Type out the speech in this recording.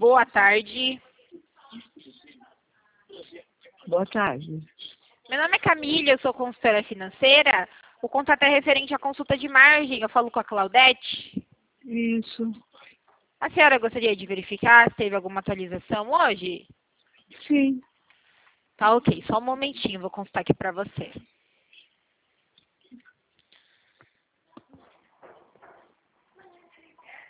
Boa tarde. Boa tarde. Meu nome é Camila, eu sou consultora financeira. O contato é referente à consulta de margem. Eu falo com a Claudete. Isso. A senhora gostaria de verificar se teve alguma atualização hoje? Sim. Tá ok, só um momentinho, vou consultar aqui para você.